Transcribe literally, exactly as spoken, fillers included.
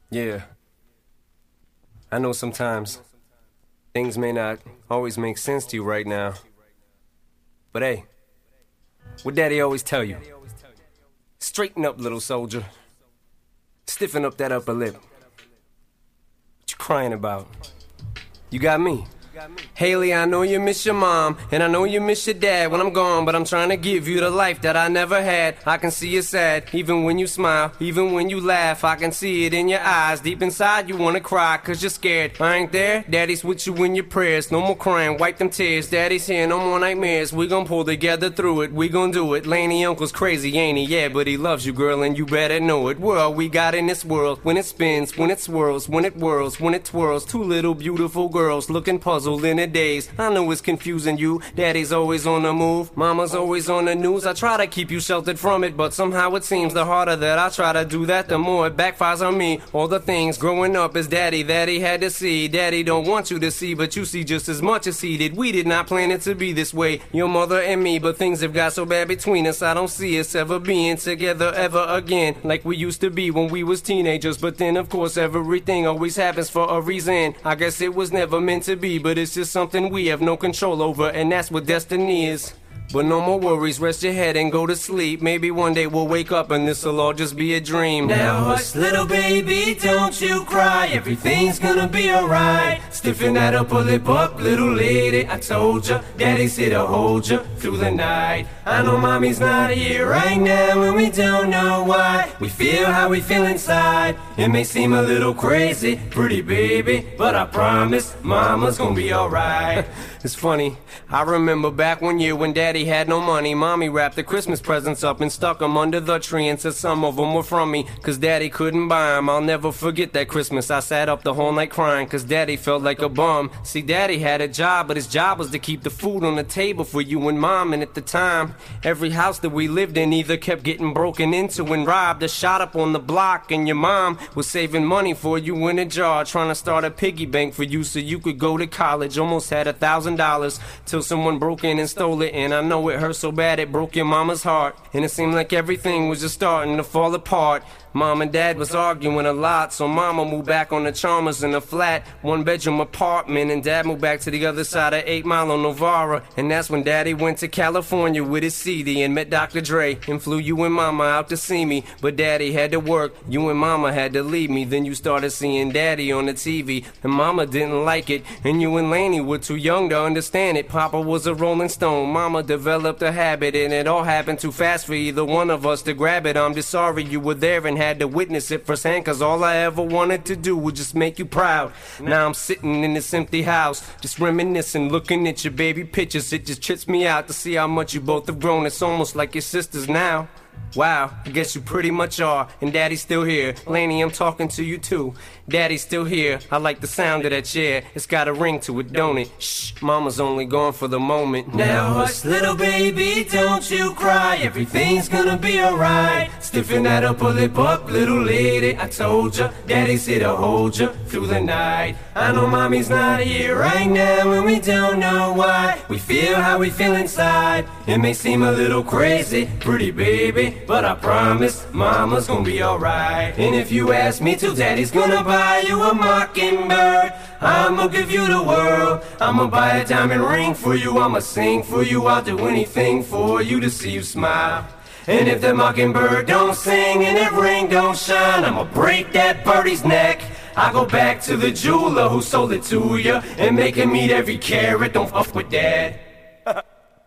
Yeah, I know sometimes things may not always make sense to you right now. But hey, what Daddy always tell you? Straighten up, little soldier. Stiffen up that upper lip. What you crying about? You got me. Haley, I know you miss your mom, and I know you miss your dad when I'm gone, but I'm trying to give you the life that I never had. I can see you sad, even when you smile, even when you laugh. I can see it in your eyes, deep inside you wanna cry, cause you're scared. I ain't there, Daddy's with you in your prayers. No more crying, wipe them tears. Daddy's here, no more nightmares. We gon' pull together through it, we gon' do it. Laney uncle's crazy, ain't he? Yeah, but he loves you, girl, and you better know it. We're all we got in this world. When it spins, when it swirls, when it whirls, when it twirls. Two little beautiful girls looking puzzled in a daze. I know it's confusing you. Daddy's always on the move, mama's always on the news. I try to keep you sheltered from it, but somehow it seems the harder that I try to do that, the more it backfires on me. All the things growing up as daddy that he had to see, daddy don't want you to see, but you see just as much as he did. We did not plan it to be this way, your mother and me, but things have got so bad between us. I don't see us ever being together ever again, like we used to be when we was teenagers. But then of course everything always happens for a reason. I guess it was never meant to be, but it's just something we have no control over, and that's what destiny is. But no more worries, rest your head and go to sleep. Maybe one day we'll wake up and this'll all just be a dream. Now hush, little baby, don't you cry. Everything's gonna be alright. Stiffen that upper lip up, little lady. I told ya, daddy's here to hold ya through the night. I know mommy's not here right now, and we don't know why. We feel how we feel inside. It may seem a little crazy, pretty baby, but I promise mama's gonna be alright. It's funny, I remember back one year when daddy had no money. Mommy wrapped the Christmas presents up and stuck them under the tree and said some of them were from me, cause daddy couldn't buy them. I'll never forget that Christmas. I sat up the whole night crying cause daddy felt like a bum. See, daddy had a job, but his job was to keep the food on the table for you and mom. And at the time, every house that we lived in either kept getting broken into and robbed or shot up on the block. And your mom was saving money for you in a jar, trying to start a piggy bank for you so you could go to college. Almost had a thousand dollars till someone broke in and stole it. And I know it hurt so bad it broke your mama's heart, and it seemed like everything was just starting to fall apart. Mom and dad was arguing a lot, so mama moved back on the Chalmers in a flat one bedroom apartment, and dad moved back to the other side of eight Mile on Novara. And that's when daddy went to California with his C D and met Doctor Dre and flew you and mama out to see me. But daddy had to work, you and mama had to leave me. Then you started seeing daddy on the T V, and mama didn't like it, and you and Laney were too young to understand it. Papa was a Rolling Stone, mama developed a habit, and it all happened too fast for either one of us to grab it. I'm just sorry you were there and had to witness it firsthand, cause all I ever wanted to do was just make you proud. Now I'm sitting in this empty house, just reminiscing, looking at your baby pictures. It just trips me out to see how much you both have grown. It's almost like your sisters now. Wow, I guess you pretty much are, and daddy's still here. Laney, I'm talking to you too. Daddy's still here, I like the sound of that chair. It's got a ring to it, don't it? Shh, mama's only gone for the moment. Now hush, little baby, don't you cry. Everything's gonna be alright. Stiffen that upper lip up, little lady. I told ya, daddy's here to hold ya through the night. I know mommy's not here right now, and we don't know why. We feel how we feel inside. It may seem a little crazy, pretty baby, but I promise mama's gonna be alright. And if you ask me to, daddy's gonna buy you a mockingbird. I'ma give you the world. I'ma buy a diamond ring for you. I'ma sing for you. I'll do anything for you to see you smile. And if that mockingbird don't sing and that ring don't shine, I'ma break that birdie's neck. I go back to the jeweler who sold it to ya and make him eat every carat. Don't fuck with that.